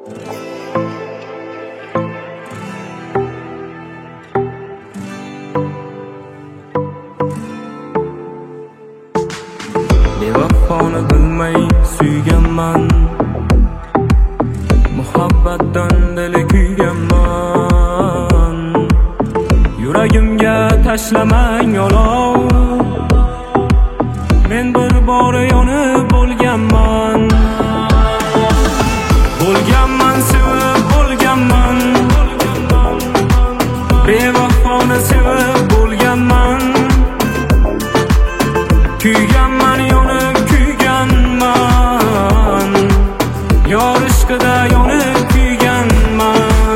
Bevafoni bilmay suyganman, muhabbatdan dili kuyganman. Yuragimga tashlamang olov, men bir bor yonib bo'lganman. Bo'lganman, sevib bo'lganman, bevafoni sevib bo'lganman. Kuyganman, yonib kuyganman, yor ishqida yonib kuyganman.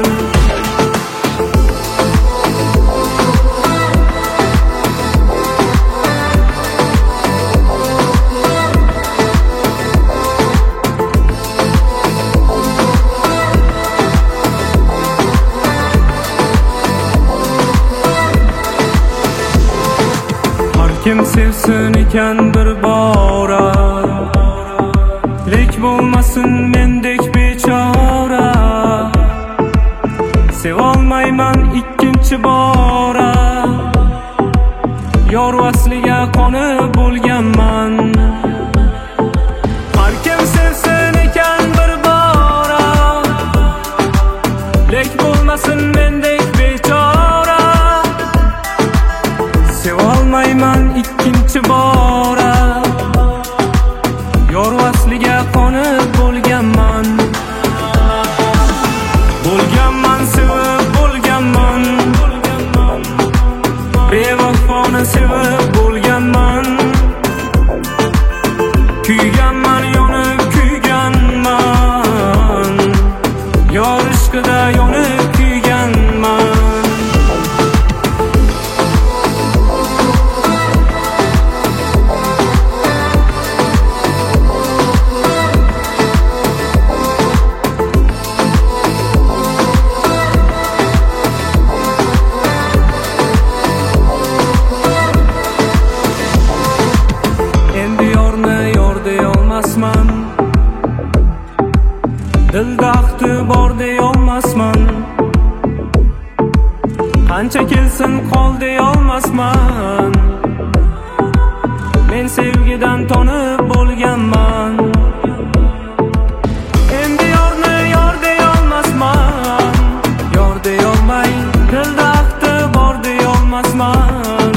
Kim sevsin ekan bir bora, lek bo'lmasin mendek bechora. Sevolmayman ikkinchi bora, yor vasliga qonib bo'lganman. Har kim sevsin ekan bir bora, lek bo'lmasin mendek bechora. Sevolmayman ikkinchi bora, yor vasliga qonib bo'lganman. Bo'lganman, sevib bo'lganman, bevafoni sevib bo'lganman. Kuyganman, yonib kuyganman, yor ishqida yonib kuyganman. Dilda ahdi bor deyolmasman, qancha kelsin qol deyolmasman. Men sevgidan tonib bo'lganman, endi yorni yor deyolmasman. Yor deyolmay dilda ahdi bor deyolmasman,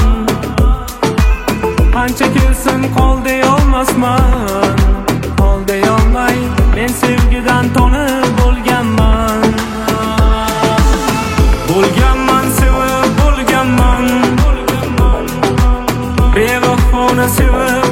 qancha kelsin qol deyolmasman. Qol deyolmay men sevgidan tonib bo'lganman. Bo'lganman, sevib bo'lganman, bevafoni sevib